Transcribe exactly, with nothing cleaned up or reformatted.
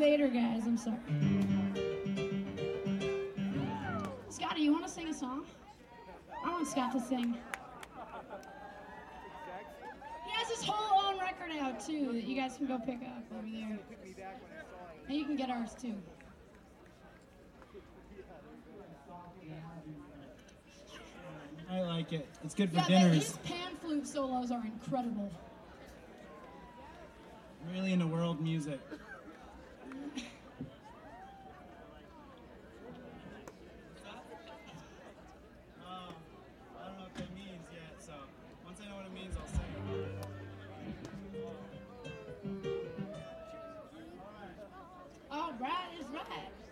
later, guys. I'm sorry. Scotty, you want to sing a song? I want Scott to sing. He has his whole own record out, too, that you guys can go pick up over there. And you can get ours, too. I like it. It's good for yeah, dinners. His pan flute solos are incredible. I'm really into world music. Oh, I don't know what that means yet, so once I know what it means, I'll say it. All right, is right.